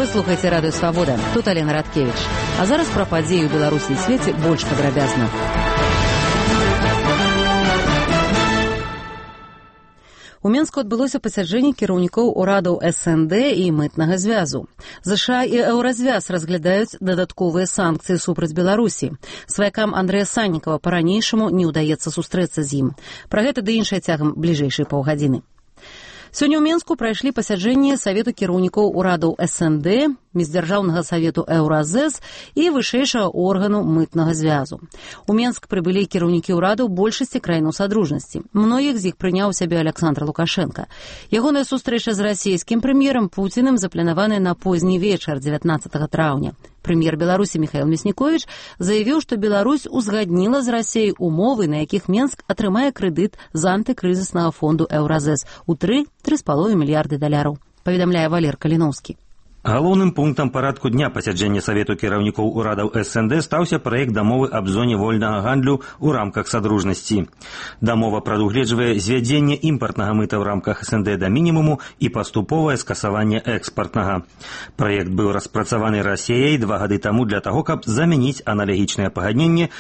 слухаеце радыё Свабода. Тут Алена Радкевіч. А зараз пра падзеі ў Беларусі і свеце больш падрабязна. У Менску адбылося пасяджэнне кіраўнікоў урадаў СНД і мытнага звязу. ЗША і Еўразвяз разглядаюць дадатковыя санкцыі супраць Беларусі. Сваякам Андрэя Саннікава па-ранейшаму не ўдаецца сустрэцца з ім. Пра гэта ды іншае цягам бліжэйшай паўгадзіны. Сёння ў Менску прайшлі пасяджэнні Савету кіраўнікоў урадаў СНД, Міждзяржаўнага савету Еўразэс і вышэйшага органу мытнага звязу. У Менск прыбылі кіраўнікі ўрадаў большасці краінаў Садружнасці. Многіх з іх прыняў сябе Александр Лукашенко. Ягоная сустрэча з расійскім прэм'ерам Пуціным запланаваная на позні вечар 19 траўня. Прэм'ер Беларусі Міхаіл Мясніковіч заявіў, што Беларусь узгадніла з Расіяй умовы, на якіх Менск атрымае крэдыт з антыкрызіснага фонду Еўразэс у 3,5 мільярды даляраў. Паведамляе Валер Каліноўскі. Галоўным пунктам парадку дня пасяджэння Савету кіраўнікоў урадаў СНД стаўся праект дамовы аб зоне вольнага гандлю ў рамках Садружнасці. Дамова прадугледжвае звядзенне імпартнага мыта ў рамках СНД да мінімуму і паступовае скасаванне экспартнага. Праект быў распрацаваны Расіяй 2 гады таму для таго, каб замяніць аналагічнае пагадненне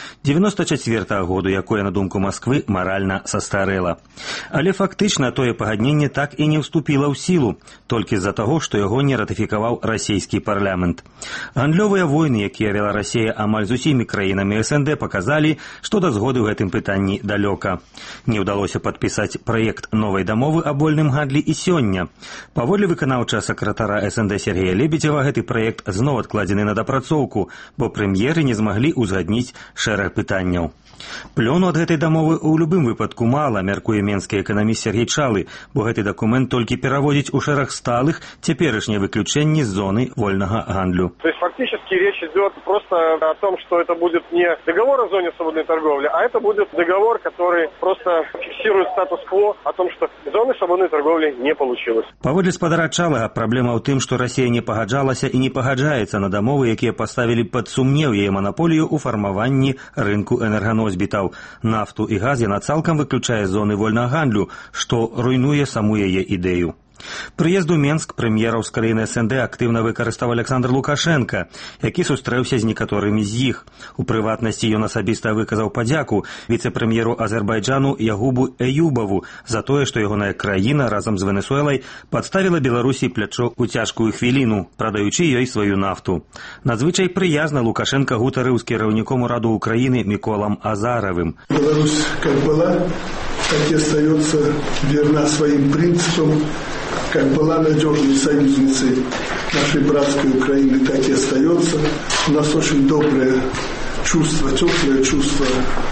94-го году, якое, на думку Масквы, маральна састарэла. Але фактычна тое пагадненне так і не ўступіла ў сілу, толькі з-за таго, што яго не ратыфікаваў расійскі парламент. Гандлёвыя войны, якія вяла Расія амаль з усімі краінамі СНД, паказалі, што да згоды ў гэтым пытанні далёка. Не ўдалося падпісаць праект новай дамовы аб вольным гандлі і сёння. Паводле выканаўчага сакратара СНД Сергея Лебедзева, гэты праект зноў адкладзены на дапрацоўку, бо прэм'еры не змаглі ўзгадніць шэраг пытанняў. Плёну ад гэтай дамовы ў любым выпадку мала, мяркуе менскі эканаміст Сергей Чалы, бо гэты дакумент толькі пераводзіць у шэраг сталых цяперашнія выключэнні з зоны вольнага гандлю. То есть фактически речь идет просто о том, что это будет не договор о зоне свободной торговли, а это будет договор, который просто фиксирует статус-кво о том, что зоны свободной торговли не получилось. Паводле спадара Чалага, праблема ў тым, што Расія не пагаджалася і не пагаджаецца на дамовы, якія паставілі пад сумнеў яе манаполію ў фармаванні рынку энерганосьбітаў. Нафту і газ яна цалкам выключае з зоны вольнага гандлю, што руйнуе саму яе ідэю. Прыезд у Менск прэм'ераў з краіны СНД актыўна выкарыстаў Александр Лукашенко, які сустрэўся з некаторымі з іх. У прыватнасці ён асабіста выказаў падзяку віцэ-прэм'еру Азербайджану Ягубу Эюбаву за тое, што ягоная краіна разам з Венесуэлай падставіла Беларусі плячо ў цяжкую хвіліну, прадаючы ёй сваю нафту. Надзвычай прыязна Лукашенко гутарыў з кіраўніком ураду Украіны Міколам Азаравым. Беларусь как была, так и остается верна своим принципам, как была надежной союзницей нашей братской Украины, так и остается. У нас очень доброе чувство, теплое чувство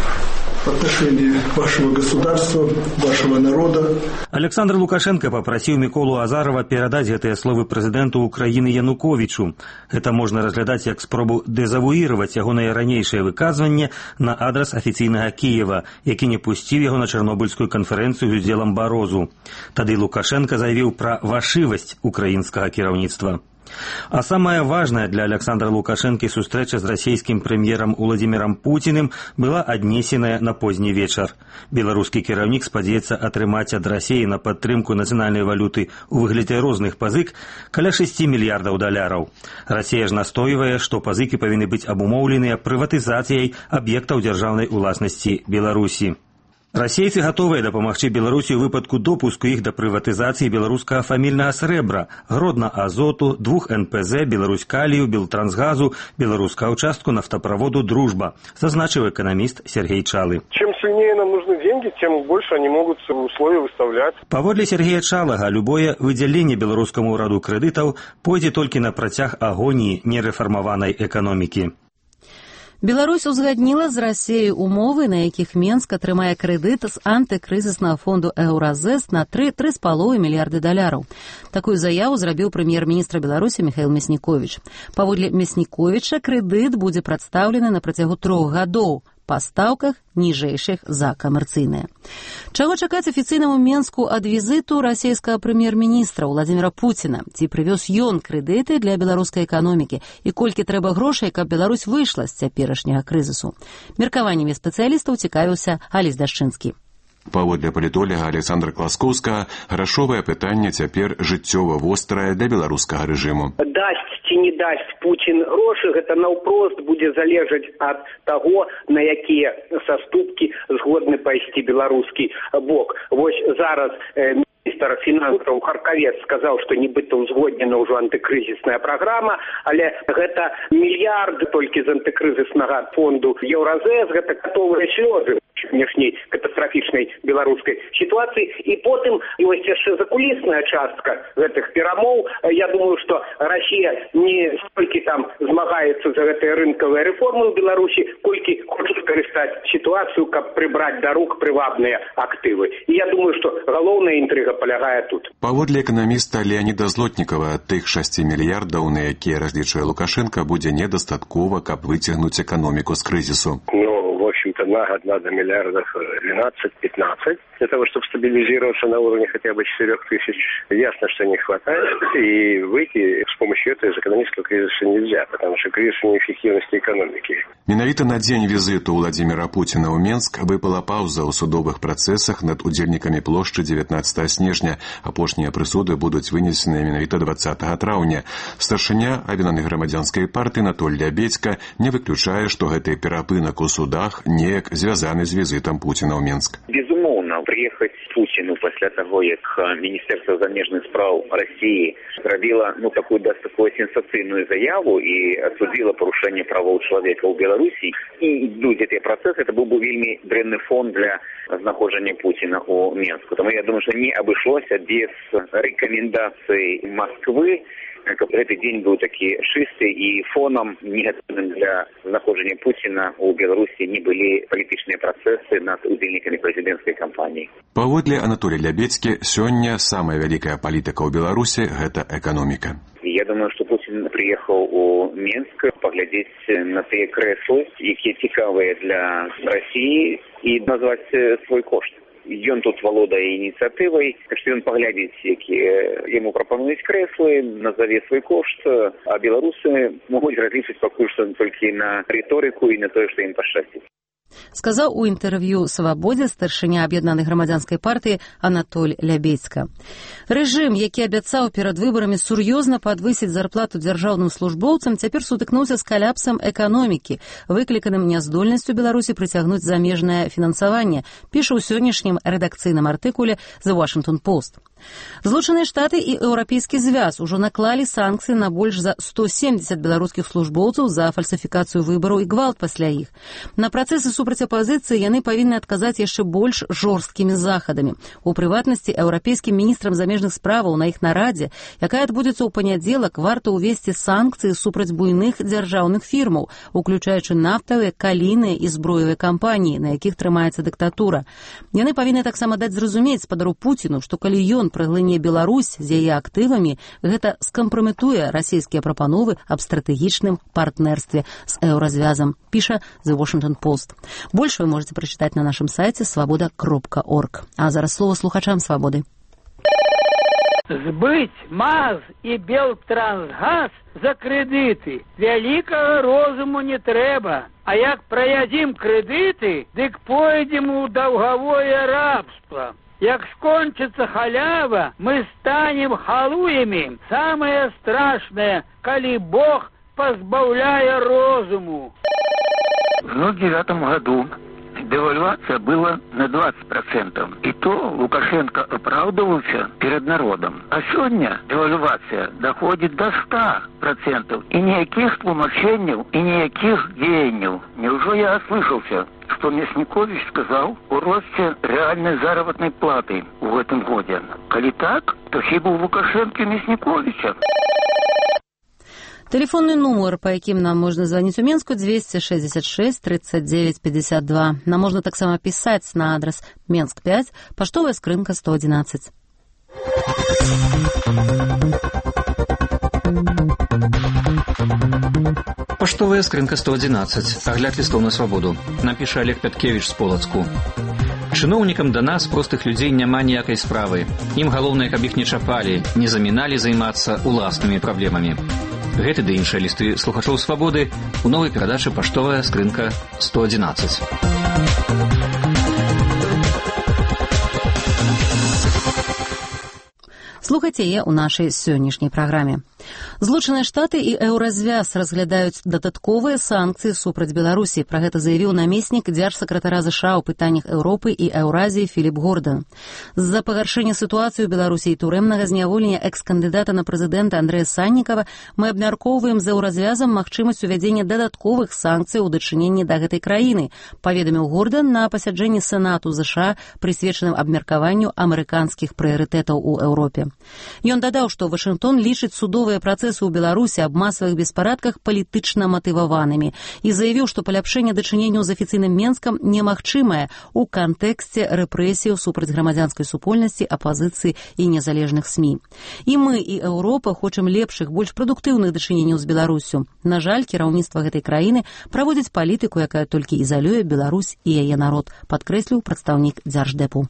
в отношении вашего государства, вашего народа. Александр Лукашенко попросил Миколу Азарова передать гэтыя словы прэзідэнту Украины Януковичу. Это можно разглядать как спробу дезавуировать ягонае ранейшае выказванне на адрес афіцыйнага Киева, які не пусціў яго на Чарнобыльскую канферэнцыю з удзелам Барозу. Тады Лукашенко заявіў пра вашывасць украінскага кіраўніцтва. А самое важное для Александра Лукашенко сустрэча з расійскім прэм'ерам Уладзімірам Пуціным была аднесеная на позні вечар. Беларускі кіраўнік спадзяецца атрымаць ад Расіі на падтрымку нацыянальнай валюты ў выглядзе розных пазык каля 6 мільярдаў даляраў. Расія ж настойвае, што пазыкі павінны быць абумоўленыя прыватызацыяй аб'ектаў дзяржаўнай уласнасці Беларусі. Расейцы гатовыя дапамагчы Беларусі ў выпадку допуску іх да прыватызацыі беларускага фамільнага срэбра, Гродна-Азоту, 2 НПЗ, Беларусь-Калію, Белтрансгазу, беларускага участку нафтаправоду «Дружба», зазначыў эканаміст Сергей Чалы. Чем сильнее нам нужны деньги, тем больше они могут условия выставлять. Паводле Сергея Чалага, любое выдзяленне беларускаму ўраду крэдытаў пойдзе толькі на працяг агоніі нерэфармаванай эканомікі. Беларусь узгадніла з Расіяй умовы, на якіх Менск атрымае крэдыт з антыкрызіснага фонду Еўразэс на 3,5 мільярды даляраў. Такую заяву зрабіў прэм'ер-міністр Беларусі Міхаіл Мясніковіч. Паводле Мясніковіча крэдыт будзе прадстаўлены на працягу 3 гадоў па стаўках ніжэйшых за камерцыйныя. Чаго чакаць афіцыйнаму Менску ад візіту расійскага прэм'ер-міністра Уладзіміра Пуціна? Ці прывёз ён крэдыты для беларускай эканомікі? І колькі трэба грошай, каб Беларусь выйшла з цяперашняга крызісу? Меркаваннямі спецыялістаў цікавіўся Алесь Дашчынскі. Паводле палітоляга Александра Класкоўскага, грашовае пытанне цяпер жыццёва вострае для беларускага рэжыму. Дасць ці не дасць Путін грошы, гэта наўпрост будзе залежаць ад таго, на якія саступкі згодны пайсці беларускі бок. Вось зараз міністр фінансаў Харкавец сказаў, што нібыта ўзгоднена ўжо антыкрызісная праграма, але гэта мільярд толькі з антыкрызіснага фонду Еўразэс, гэта катовыя слёзы сённяшняй катастрафічнай беларускай сітуацыі. І потым ёсць яшчэ закулісная частка гэтых перамоў. Я думаю, што Расія не столькі там змагаецца за гэтыя рынкавыя рэформы ў Беларусі, колькі хоча скарыстаць сітуацыю, каб прыбраць да рук прывабныя актывы. І я думаю, што галоўная інтрыга палягае тут. Паводле эканаміста Леаніда Злотнікава, тых 6 мільярдаў, на якія разлічвае Лукашенко, будзе недастаткова, каб выцягнуць эканоміку з крызісу. В общем-то, на год надо миллиардов 12-15 для того, чтобы стабилизироваться на уровне хотя бы 4 тысяч. Ясно, что не хватает, и выйти с помощью этого из экономического кризиса нельзя, потому что кризис неэффективности экономики. Менавіта на дзень візіту Владзіміра Пуціна ў Менск выпала паўза ў судовых працэсах над удзельнікамі плошчы 19 снежня. Апошнія прысуды будуць вынесеныя менавіта 20 траўня. Старшыня аб'яднанай грамадзянскай партыі Анатоль Лябедзька не выключае, што гэты перапынак у судах неяк звязаны з візітам Пуціна ў Менск. Безумоўна, прыехаць Пуціну пасля таго, як Міністэрства замежных спраў Расіі зрабіла такую сенсацыйную заяву і асудзіла парушэнне правоў чалавека ў Беларусі і ідуць гэтыя працэсы, это быў бы вельмі дрэнны фон для знаходжання Пуціна ў Менску. Таму я думаю, што не абышлося без рэкамендацый Масквы, каб гэты дзень быў такі чысты і фонам негатыўным для знаходжання Пуціна ў Беларусі не былі палітычныя працэсы над удзельнікамі прэзідэнцкай кампаніі. Паводле Анатолія Лябедзькі, сёння самая вялікая палітыка ў Беларусі – гэта эканоміка. Я думаю, што Пуцін прыехаў у Менск паглядзець на тыя крэслы, якія цікавыя для Расіі, і назваць свой кошт. Ён тут валодае ініцыятывай, так што ён паглядзіць, якія яму прапануюць крэслы, назаве свой кошт, а беларусы могуць разлічыць пакуль што толькі на рыторыку і на тое, што ім пашчасціць. Сказаў у інтэрв'ю «Свабодзе» старшыня аб'яднанай грамадзянскай партыі Анатоль Лябедзька. Рэжым, які абяцаў перад выбарамі сур'ёзна падвысіць зарплату дзяржаўным службоўцам, цяпер сутыкнуўся з каляпсам эканомікі, выкліканым няздольнасцю Беларусі прыцягнуць замежнае фінансаванне, піша ў сённяшнім рэдакцыйным артыкуле «The Washington Post». Злучаныя Штаты і Еўрапейскі звяз ужо наклалі санкцыі на больш за 170 беларускіх службоўцаў за фальсіфікацыю выбараў і гвалт пасля іх. На працэсы супраць апазіцыі яны павінны адказаць яшчэ больш жорсткімі захадамі. У прыватнасці еўрапейскім міністрам замежных справаў на іх нарадзе, якая адбудзецца ў панядзелак, варта ўвесці санкцыі супраць буйных дзяржаўных фірмаў, уключаючы нафтавыя, калійныя і зброевыя кампаніі, на якіх трымаецца дыктатура. Яны павінны таксама даць зразумець спадару Пуціну, што калі ён праглыне Беларусь з яе актывамі, гэта скампраметуе расійскія прапановы аб стратэгічным партнерстве з еўразвязам, піша The Washington Post. Больш вы можете прачытаць на нашым сайце svoboda.org. А зараз слова слухачам Свабоды. Збыць МАЗ і Белтрансгаз за крэдыты вялікага розуму не трэба. А як праядзім крэдыты, дык пойдзем у даўгавое рабства. Як скончыцца халява, мы станем халуямі. Самае страшнае, калі Бог пазбаўляе розуму. В 2009 году девальвация была на 20%. И то Лукашенко оправдывался перед народом. А сегодня девальвация доходит до 100%. И никаких тлумачений, и никаких деяний. Неужели я ослышался, что Мясникович сказал о росте реальной заработной платы в этом году? Коли так, то хіба у Лукашенко Мясниковича. Телефонный номер, по яким нам можно звонить у Менску, 266 39 52. Нам можно так само писать на адрес Менск 5, поштовая скрынка 111. Поштовая скрынка 111. Агляд листов на свободу. Нам піша Олег Пяткевич з Полацку. Чыноўнікам да нас, простых людзей, няма ніякай справы. Ім галоўнае, каб іх не чапалі, не заміналі займацца уласнымі праблемамі. Гэты ды іншыя лісты слухачоў «Свабоды» у новай перадачы «Паштовая скрынка 111». Слухайце яе ў нашай сённяшняй праграме. Злучаныя Штаты і Еўразвяз разглядаюць дадатковыя санкцыі супраць Беларусі. Пра гэта заявіў намеснік дзяржсакратара ЗША ў пытаннях Еўропы і Еўразіі Філіп Гордан. З-за пагаршэння сітуацыі ў Беларусі і турэмнага зняволення экс-кандыдата на прэзідэнта Андрэя Саннікава мы абмяркоўваем з Еўразвязам магчымасць увядзення дадатковых санкцый у дачыненні да гэтай краіны, паведаміў Гордан на пасяджэнні Сенату ЗША, прысвечаным абмеркаванню амерыканскіх прыярытэтаў у Еўропе. Ён дадаў, што Вашынгтон лічыць судовыя працэсы ў Беларусі аб масавых беспарадках палітычна матываванымі і заявіў, што паляпшэнне дачыненняў з афіцыйным Менскам немагчымае ў кантэксце рэпрэсіяў супраць грамадзянскай супольнасці, апазіцыі і незалежных СМІ. І мы, і Еўропа хочам лепшых, больш прадуктыўных дачыненняў з Беларусю. На жаль, кіраўніцтва гэтай краіны праводзіць палітыку, якая толькі ізалюе Беларусь і яе народ, падкрэсліў прадстаўнік дзярждэпу.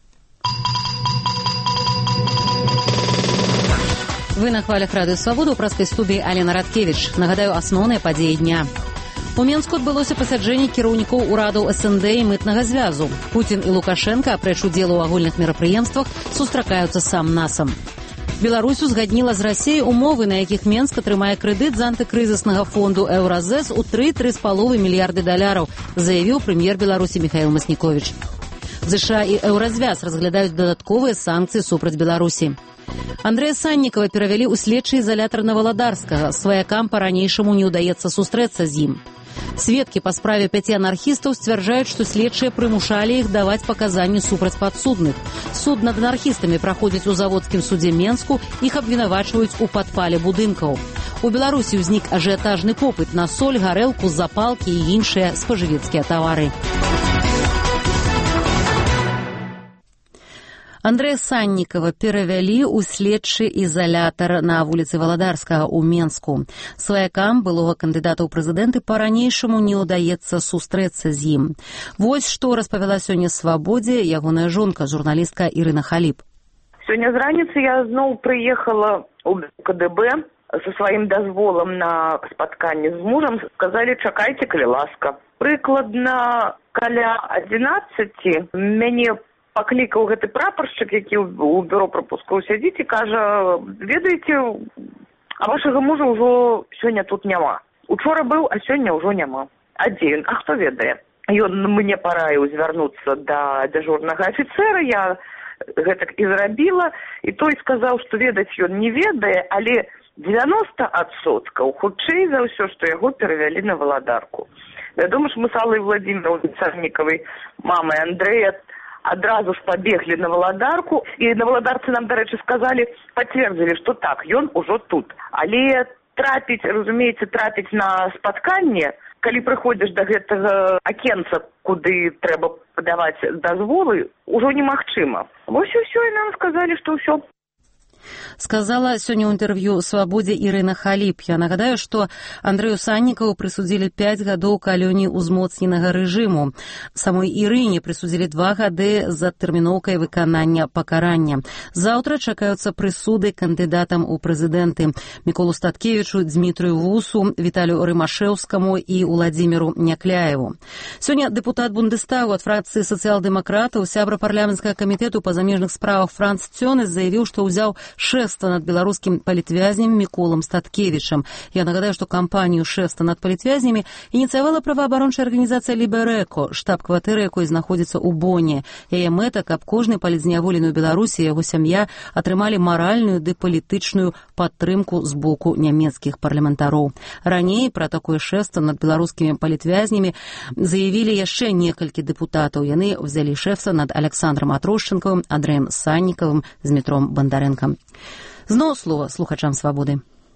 Вы на хвалях Радыё Свабода, ў праскай студыі Алена Радкевіч. Нагадаю, асноўныя падзеі дня. У Менску адбылося пасяджэнне кіраўнікоў урадаў СНД і мытнага звязу. Пуцін і Лукашенка, апрэч удзелу ў агульных мерапрыемствах, сустракаюцца сам-насам. Беларусь узгадніла з Расіяй умовы, на якіх Менск атрымае крэдыт з антыкрызіснага фонду Еўразэс у 3,5 мільярды даляраў, заявіў прэм'ер Беларусі Міхаіл Масніковіч. ЗША і Еўразвяз разглядаюць дадатковыя санкцыі супраць Беларусі. Андрэя Саннікава перавялі ў следчы ізалятар Наваладарскага. Сваякам па-ранейшаму не ўдаецца сустрэцца з ім. Сведкі па справе 5 анархістаў сцвярджаюць, што следчыя прымушалі іх даваць паказанні супраць падсудных. Суд над анархістамі праходзіць у заводскім судзе Менску, іх абвінавачваюць у падпале будынкаў. У Беларусі ўзнік ажыятажны попыт на соль, гарэлку, запалкі і іншыя спажывецкія тавары. Андрэя Саннікава перавялі ў следчы ізалятар на вуліцы Валадарскага ў Менску. Сваякам былога кандыдата ў прэзідэнты па-ранейшаму не ўдаецца сустрэцца з ім. Вось што распавяла сёння Свабодзе ягоная жонка, журналістка Ірына Халіп. Сёння з раніцы я зноў прыехала ў КДБ со сваім дазволам на спатканне з мужам. Сказалі, чакайце, калі ласка. Прыкладна каля 11 мяне паклікаў гэты прапаршчык, які ў бюро прапускаў сядзіць і кажа, ведаеце, а вашага мужа ўжо сёння тут няма. Учора быў, а сёння ўжо няма. А дзе ён? А хто ведае? Ён мне параіў звярнуцца да дзяжурнага афіцэра, я гэтак і зрабіла, і той сказаў, што ведаць ён не ведае, але 90% хутчэй за ўсё, што яго перавялі на Валадарку. Вядома ж, мы з Аллай Владимировной Санніковай, мамай Андрэя, адразу ж пабеглі на Валадарку, і на Валадарцы нам, дарэчы, сказалі, пацвердзілі, што так, ён ужо тут. Але трапіць, разумееце, трапіць на спатканне, калі прыходзіш да гэтага акенца, куды трэба падаваць дазволы, ужо немагчыма. Вось і ўсё, і нам сказалі, што ўсё. Сказала сёння ў інтэрв'ю Свабодзе Ірына Халіп. Я нагадаю, што Андрэю Саннікаву прысудзілі 5 гадоў калоніі ўзмоцненага рэжыму. Самой Ірыне прысудзілі 2 гады за тэрміноўкай выканання пакарання. Заўтра чакаюцца прысуды кандыдатам у прэзідэнты Міколу Статкевічу, Дзмітрыю Вусу, Віталію Рымашэўскаму і Уладзіміру Някляеву. Сёння дэпутат Бундестагу ад фракцыі сацыял-дэмакратаў, сябра парламенцкага камітэту па замежных справах Франц Цёнес заявіў, што ўзяў шэфства над беларускім палітвязнем Міколам Статкевічам. Я нагадаю, што кампанію шэфства над палітвязнямі ініцыявала праваабарончая арганізацыя Ліберэко, штаб-кватэры якой знаходзіцца ў Боне. Яе мэта, каб кожны палітзняволены ў Беларусі і яго сям'я атрымалі маральную ды палітычную падтрымку з боку нямецкіх парламентароў. Раней пра такое шэфства над беларускімі палітвязнямі заявілі яшчэ некалькі дэпутатаў. Яны взялі шэфства над Александром Атрощенковым, Андрэем Саннікавым, Дмітром Бандарэнкам. Зноў слова слухачам Свабоды.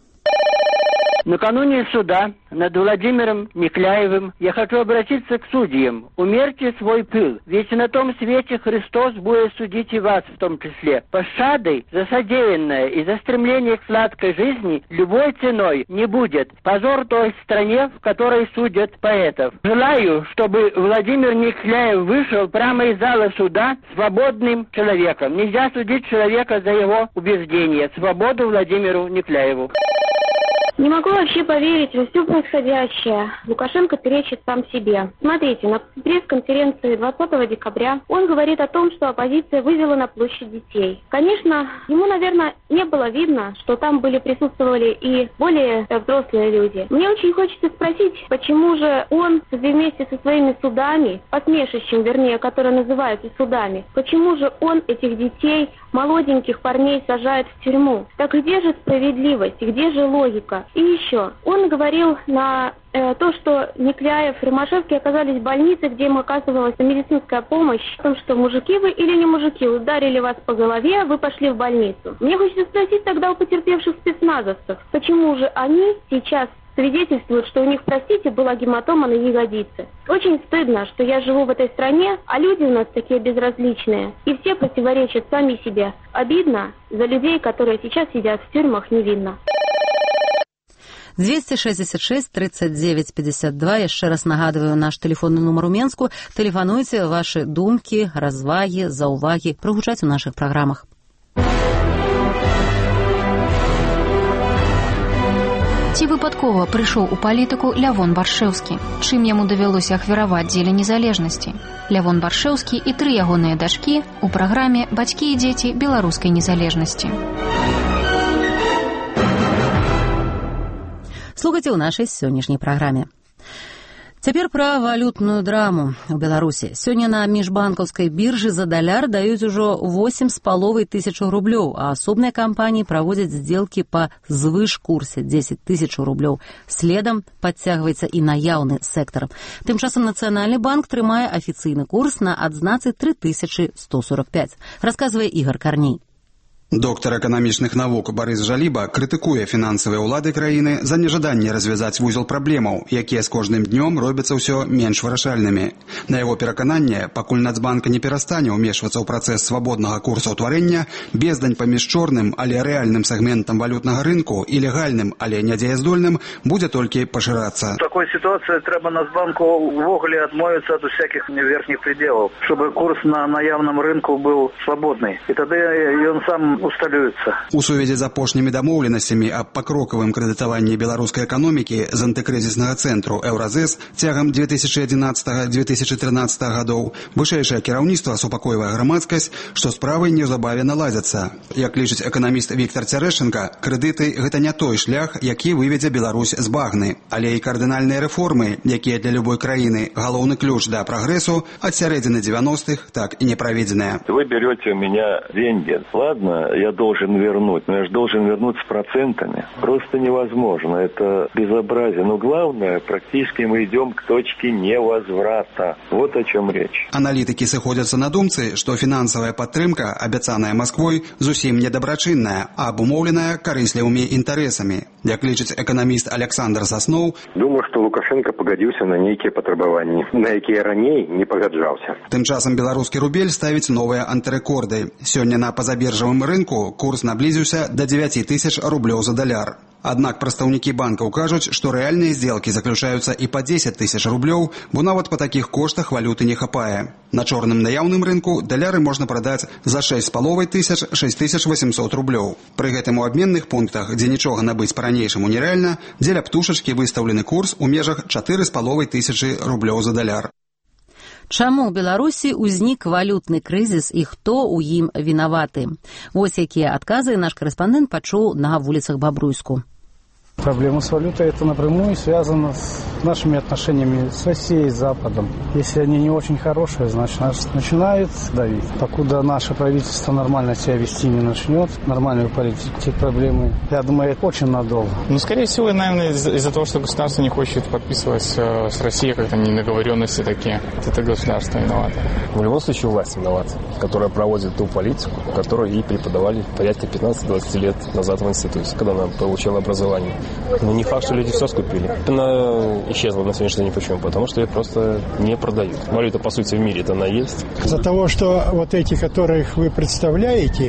Накануне суда над Владимиром Някляевым я хочу обратиться к судьям. Умерьте свой пыл, ведь на том свете Христос будет судить и вас в том числе. Пощадой за содеянное и за стремление к сладкой жизни любой ценой не будет. Позор той стране, в которой судят поэтов. Желаю, чтобы Владимир Някляев вышел прямо из зала суда свободным человеком. Нельзя судить человека за его убеждения. Свободу Владимиру Някляеву. Не могу вообще поверить во все происходящее. Лукашенко перечит сам себе. Смотрите, на пресс-конференции 20 декабря он говорит о том, что оппозиция вывела на площадь детей. Конечно, ему, наверное, не было видно, что там присутствовали и более взрослые люди. Мне очень хочется спросить, почему же он вместе со своими судами, посмешищем, вернее, которые называются судами, почему же он этих детей, молоденьких парней, сажает в тюрьму? Так где же справедливость, где же логика? И еще, он говорил на то, что Никляев и Ромашевский оказались в больнице, где им оказывалась медицинская помощь, о том, что мужики вы или не мужики, ударили вас по голове, вы пошли в больницу. Мне хочется спросить тогда у потерпевших спецназовцев, почему же они сейчас свидетельствуют, что у них, простите, была гематома на ягодице. Очень стыдно, что я живу в этой стране, а люди у нас такие безразличные, и все противоречат сами себе. Обидно за людей, которые сейчас сидят в тюрьмах невинно. 266 39 52. Яшчэ раз нагадываю наш телефонный нумар у Менску. Тэлефануйце ваши думкі, развагі, заўвагі прагучаць у нашых праграмах. Ці выпадкова прыйшоў у палітыку Лявон Баршэўскі? Чым яму давялося ахвяраваць дзеля незалежнасці? Лявон Баршэўскі і 3 ягоныя дачкі у праграме «Бацькі і дзеці беларускай незалежнасці». Слухайце ў нашай сённяшняй праграме. Цяпер пра валютную драму ў Беларусі. Сёння на міжбанкаўскай біржы за даляр даюць ужо 8,5 тысяч рублёў, а асобныя кампаніі праводзяць здзелкі па звышкурсе 10 тысяч рублёў. Следам падцягваецца і наяўны сектар. Тым часам Нацыянальны банк трымае афіцыйны курс на адзнацы 3145. Расказвае Ігор Карней. Доктор эканамічных навук Барыс Жаліба крытыкуе фінансавыя ўлады краіны за нежаданне развязаць вузел праблемаў, якія з кожным днём робяцца ўсё менш вырашальнымі. На яго перакананне, пакуль Нацбанк не перастане ўмешвацца ў працэс свабоднага курсаўтварэння, бездань паміж чорным, але рэальным сегментам валютнага рынку і легальным, але нядзеяздольным будзе толькі пашырацца. В такой ситуации трэба Нацбанку увогуле адмовіцца ад усякіх верхніх пределов, чтобы курс на наявном рынку был свободный. И тогда он сам усталюецца. У сувязі з апошнімі дамоўленасцямі аб пакрокавым крэдытаванні беларускай эканомікі з антыкрызіснага цэнтру «Еўразэс» цягам 2011-2013 гадоў вышэйшае кіраўніцтва супакойвае грамадскасць, што справы неўзабаве наладзяцца. Як лічыць эканаміст Віктор Цярэшчанка, крэдыты – гэта не той шлях, які выведзе Беларусь з багны, але і кардынальныя рэформы, якія для любой краіны галоўны ключ да прагрэсу, ад сярэдзіны 90-х так і не праведзеныя. Вы берете у меня деньги, ладно, я должен вернуть, но я же должен вернуть с процентами. Просто невозможно, это безобразие. Но главное, практически мы идем к точке невозврата. Вот о чем речь. Аналітыкі сыходзяцца на думцы, што фінансавая падтрымка, абяцаная Масквой, зусім недабрачынная, а абумоўленая карыслівымі інтарэсамі. Як лічыць эканаміст Александр Сасноў, думаю, што Лукашенко пагадзіўся на нейкія патрабаванні, на якія раней не пагаджаўся. Тым часам беларускі рубель ставіць новыя антырэкорды. Сёння на пазабіржавым рынку курс наблізіўся до 9 тысяч рублёў за даляр. Аднак прадстаўнікі банкаў кажуць, што рэальныя здзелкі заключаюцца і па 10 тысяч рублёў, бо нават па такіх коштах валюты не хапае. На чорным наяўным рынку даляры можна прадаць за 6,5 тысяч 6800 рублёў. Пры гэтым у абменных пунктах, дзе нічога набыць па-ранейшаму нерэальна, дзеля птушачкі выстаўлены курс у межах 4,5 тысячы рублёў за даляр. Чаму ў Беларусі ўзнік валютны крызіс і хто ў ім вінаваты? Вось якія адказы наш корэспандэнт пачуў на вуліцах Бабруйску. Проблема с валютой это напрямую связано с нашими отношениями с Россией, с Западом. Если они не очень хорошие, значит нас начинают давить. Покуда наше правительство нормально себя вести не начнет, нормальную политику, проблемы, я думаю, это очень надолго. Ну, скорее всего, наверное, из-за того, что государство не хочет подписывать с Россией как-то недоговоренности такие. Это государство виновато. В любом случае власть виновата, которая проводит ту политику, которую ей преподавали порядка 15-20 лет назад в институте, когда она получила образование. Но не факт, что люди все скупили. Она исчезла на сегодняшний день. Почему? Потому что ее просто не продают. Валюта, по сути, в мире-то она есть. Из-за того, что вот эти, которых вы представляете,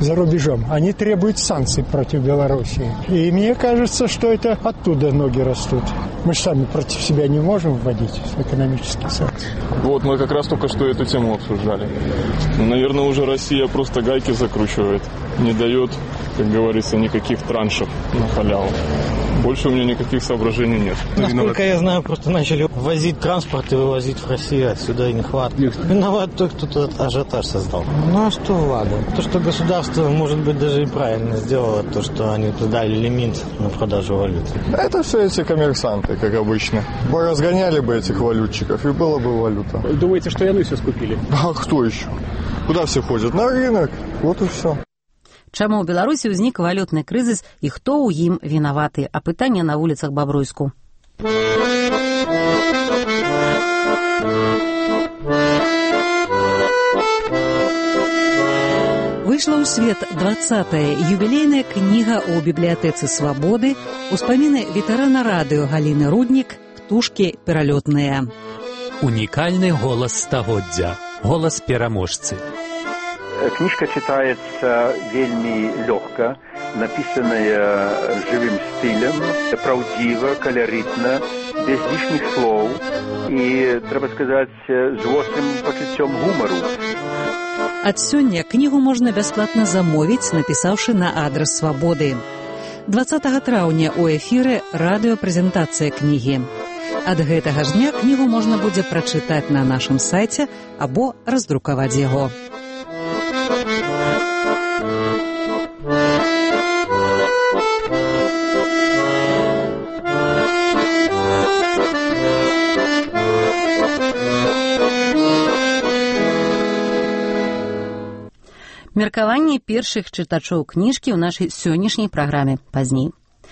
за рубежом, они требуют санкций против Белоруссии. И мне кажется, что это оттуда ноги растут. Мы же сами против себя не можем вводить экономические санкции. Вот мы как раз только что эту тему обсуждали. Наверное, уже Россия просто гайки закручивает, не дает, как говорится, никаких траншев на халяву. Больше у меня никаких соображений нет. Насколько я знаю, просто начали возить транспорт и вывозить в Россию, отсюда и не хватит. Виноват тот, кто тут ажиотаж создал. Ну а что ладно? То, что государство, может быть, даже и правильно сделало, то, что они дали лимит на продажу валют. Это все эти коммерсанты, как обычно. Разгоняли бы этих валютчиков, и была бы валюта. Думаете, что и они все скупили? А кто еще? Куда все ходят? На рынок. Вот и все. Чаму ў Беларусі ўзнік валютны крызіс і хто ў ім вінаваты? Апытанне на вуліцах Бабруйску. Выйшла ў свет 20-я юбілейная кніга ў бібліятэцы Свабоды, успаміны ветэрана радыё Галіны Руднік «Птушкі пералётныя». Унікальны голас стагоддзя, голас пераможцы. Книжка читается вельми легко, написанная живым стилем, правдиво, колоритно, без лишних слов и, треба сказать, с острым почуттем гумору. Ад сёння кнігу можна бясплатна замовіць, напісаўшы на адрес Свабоды. 20 траўня ў эфіры радыёпрэзентацыя кнігі. Ад гэтага ж дня кнігу можна будзе прачытаць на нашым сайце або раздрукаваць яго. Меркаванне першых чытачоў кніжкі ў нашай сённяшняй праграме пазней.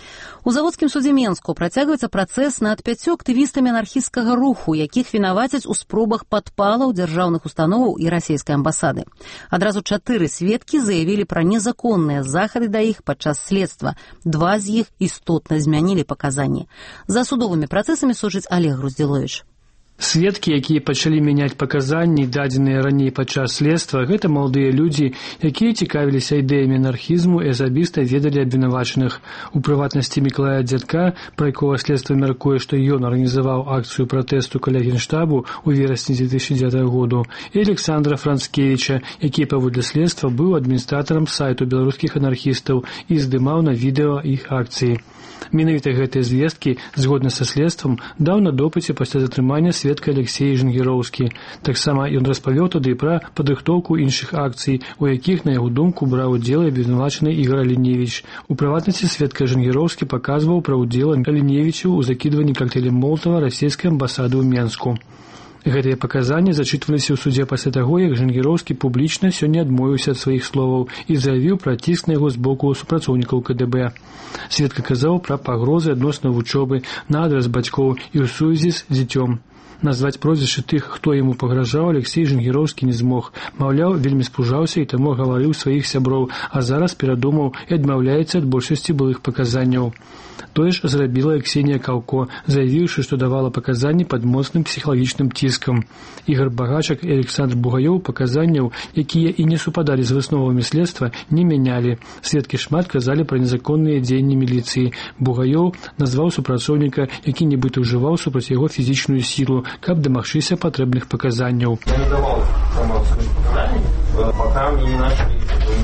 У заводскім судзе Менску працягваецца працэс над 5 актывістамі анархісцкага руху, якіх вінавацяць у спробах падпалаў дзяржаўных установаў і расійскай амбасады. Адразу 4 сведкі заявілі пра незаконныя захады да іх падчас следства. 2 з іх істотна змянілі паказанні. За судовымі працэсамі сочыць Олег Груздзіловіч. Сведкі, якія пачалі мяняць паказанні, дадзеныя раней падчас следства, гэта маладыя людзі, якія цікавіліся ідэямі анархізму і асабіста ведалі абвінавачаных. У прыватнасці Мікалая Дзядка, пра якога следства мяркуе, што ён арганізаваў акцыю пратэсту каля Генштабу ў верасні 2009 году, і Александра Францкевіча, які паводле следства быў адміністратарам сайту беларускіх анархістаў і здымаў на відэо іх акцыі. Менавіта гэтыя звесткі, згодна са следствам, даў на допыце пасля затрымання сведка Алексей Жангіроўскі. Таксама ён распавёў тады пра падрыхтоўку іншых акцый, у якіх, на яго думку, браў удзел абвінавачаны Ігор Аліневіч. У прыватнасці сведка Жангіроўскі паказваў пра удзел Аліневічу ў закідванні коктейлем Молотава расійскай амбасады ў Менску. Гэтыя паказанні зачытваліся ў судзе пасля таго, як Жангіроўскі публічна сёння адмовіўся ад сваіх словаў і заявіў пра ціск на яго з боку супрацоўнікаў КДБ. Сведка казаў пра пагрозы адносна вучобы на адрас бацькоў і ў сувязі з дзіцём. Назваць прозвішчы тых, хто яму пагражаў, Алексей Жангіроўскі не змог. Маўляў, вельмі спужаўся і таму гаварыў сваіх сяброў, а зараз перадумаў і адмаўляецца ад большасці былых паказанняў. Тое ж зрабіла і Ксенія Каўко, заявіўшы, што давала паказанні пад моцным псіхалагічным ціскам. Ігор Багачак і Александр Бугаёў паказанняў, якія і не супадалі з высновамі следства, не мянялі. Сведкі шмат казалі пра незаконныя дзеянні міліцыі. Бугаёў назваў супрацоўніка, які нібыта ўжываў супраць яго фізічную сілу, каб дамагчыся патрэбных паказанняў. Я не давал показаний, пока мне не начали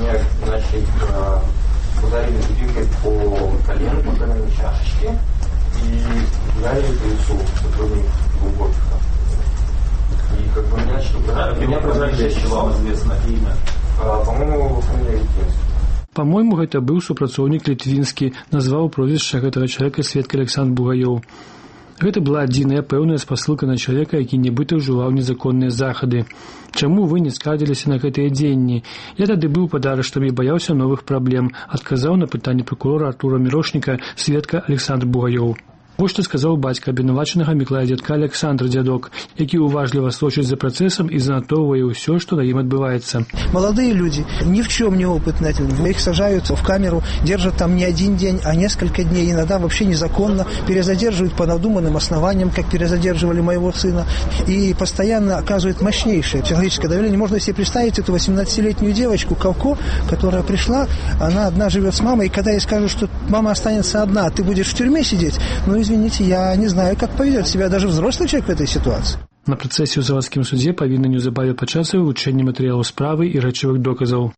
ударили дубинкой по колену, по коленной чашечке, и дали по лицу сотрудник глубоких. И как бы меня прозвали, если вам известно имя, по-моему, фамилия Литвинский. По-мойму, гэта быў супрацоўнік Літвінскі, назваў прозвішча гэтага чалавека сведка Александр Бугаёў. Гэта была адзіная пэўная спасылка на чалавека, які нібыта ўжываў незаконныя захады. Чаму вы не скардзіліся на гэтыя дзеянні? Я тады быў пад арыштам і баяўся новых праблем, адказаў на пытанне пракурора Артура Мірошніка сведка Александр Бугаёў. Вось што сказаў бацька абвінавачанага Міклая дзядка Александр Дзядок, які уважліва сочыць за працэсам і занатоўвае ўсё, што на ім адбываецца. Молодые люди, ни в чем не опытные, их сажают в камеру, держат там не один день, а несколько дней, иногда вообще незаконно, перезадерживают по надуманным основаниям, как перезадерживали моего сына, и постоянно оказывают мощнейшее психологическое давление. Можно себе представить эту 18-летнюю девочку Кавко, которая пришла, она одна живет с мамой, и когда ей скажут, что мама останется одна, а ты будешь в тюрьме сидеть, ну, извините, я не знаю, как поведет себя даже взрослый человек в этой ситуации. На працэсе ў завадскім судзе павінны неўзабаве пачацца вывучэнне матэрыялаў справы і рэчавых доказаў.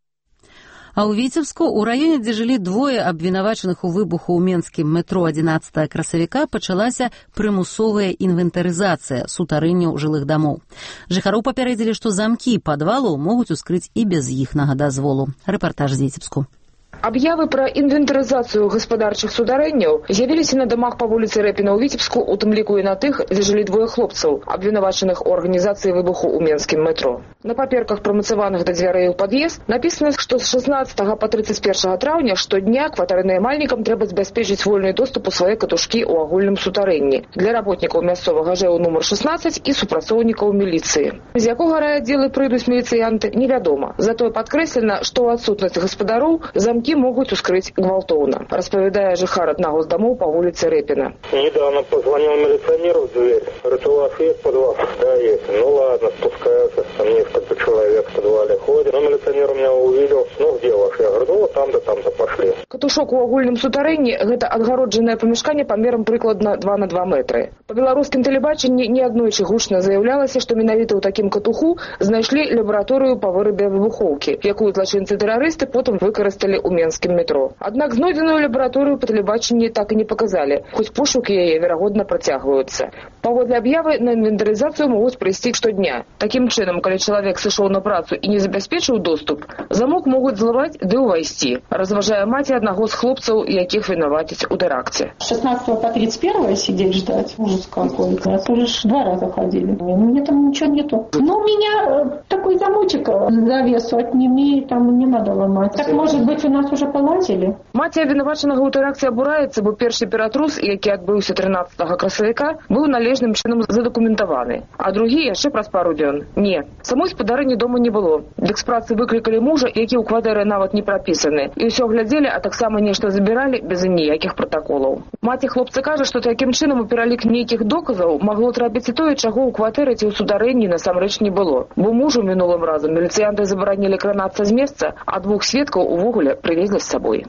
А ў Віцебску, у раёне, дзе жылі двое абвінавачаных у выбуху ў менскім метро 11 красавіка, пачалася прымусовая інвентарызацыя сутарэнняў жылых дамоў. Жыхароў папярэдзілі, што замкі падвалаў могуць ускрыць і без іхнага дазволу. Рэпартаж з Віцебску. Аб'явы пра інвентарызацыю гаспадарчых сударэнняў з'явіліся на дамах па вуліцы Рэпіна ў Віцебску, у тым ліку і на тых, дзе жылі двое хлопцаў, абвінавачаных у арганізацыі выбуху ў менскім метро. На паперках, прымацаваных да дзвярэй у пад'езд, напісана, што з 16 па 31 траўня штодня кватаранаймальнікам трэба забяспечыць вольны доступ у свае катушкі ў агульным сутарэнні для работнікаў мясцовага ЖЭУ нумар 16 і супрацоўнікаў міліцыі. З якога райаддзелы прыйдуць міліцыянты, невядома. Затое падкрэслена, што ў адсутнасць гаспадароў замкі могуць ускрыць гвалтоўна, распавядае жыхар аднаго з дамоў па вуліцы Рэпіна. Недавно позвонил милиционер в дверь. Говорит, у вас есть подвал? Да, есть. Ну ладно, спускаются. Там несколько человек в подвале ходят. Но милиционер меня увидел. Ну, где ваш? Я говорю, ну вот там-то пошли. Катушок у агульным сутарэнні – гэта адгароджанае памяшканне памерам прыкладна 2 на 2 метры. Па беларускім тэлебачанні неаднойчы гучна заявлялася, што менавіта ў такім катуху знайшлі лабараторыю па вырабе выбухоўкі, якую злачынцы-тэрарысты потым выкарысталі ў менскім метро. Аднак знойдзеную лабараторыю па тэлебачанні так і не паказалі, хоць пошукі яе, верагодна, працягваюцца. Паводле аб'явы на інвентарызацыю могуць прыйсці штодня. Такім чынам, калі чалавек сышоў на працу і не забяспечыў доступ, замок могуць зламаць ды ўвайсці, разважае маці аднаго з хлопцаў, якіх вінавацяць у тэракце. 16 по 31 сидеть ждать. Ужас какой. А то лишь 2 раза ходили. Мне там ничего нету. Но у меня такой замочек, завесу отними, там не надо ломать. Так, может быть, у нас уже полазили? Маці абвінавачанага ў тэракце абураецца, бо першы ператрус, які адбыўся 13 красавіка, быў належным чынам задакументаваны, а другі яшчэ праз пару дзён. Не. Самой спадарыні дома не было. Дык з працы выклікалі мужа, які ў кватэры нават не прапісаны, і ўсё глядзелі, а таксама нешта забіралі без ніякіх пратаколаў. Маці хлопца кажа, што такім чынам у пералік нейкіх доказаў магло трапіць і тое, чаго ў кватэры ці ў сударэнні насамрэч не было. Бо мужу мінулым разам міліцыянты забаранілі кранацца з месца, а 2 сведкаў увогуле прывезлі з сабой.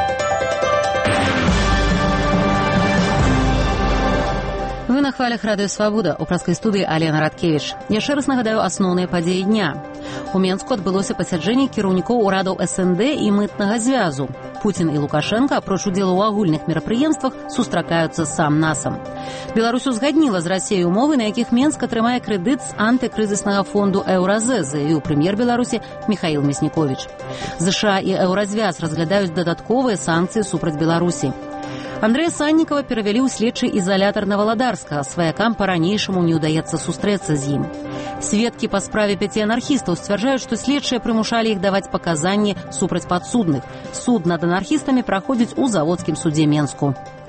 Вы на хвалях Радыё Свабода, у праскай студыі Алена Радкевіч. Яшчэ раз нагадаю асноўныя падзеі дня. У Менску адбылося пасяджэнне кіраўнікоў урадаў СНД і мытнага звязу. Путін і Лукашенко, апроч удзелу ў агульных мерапрыемствах, сустракаюцца сам-насам. Беларусь узгадніла з Расіяй умовы, на якіх Менск атрымае крэдыт з антыкрызіснага фонду «Еўразэ», заявіў прэм'ер Беларусі Михаил Мясніковіч. ЗША і «Еўразвяз» разглядаюць дадатковыя санкцыі супраць Беларусі. Андрэя Саннікава перавялі ў следчы ізалятар Наваладарскага. Сваякам па-ранейшаму не ўдаецца сустрэцца з ім. Сведкі па справе 5 анархістаў сцвярджаюць, што следчыя прымушалі іх даваць паказанні супраць падсудных. Суд над анархістамі праходзіць у заводскім судзе Менску.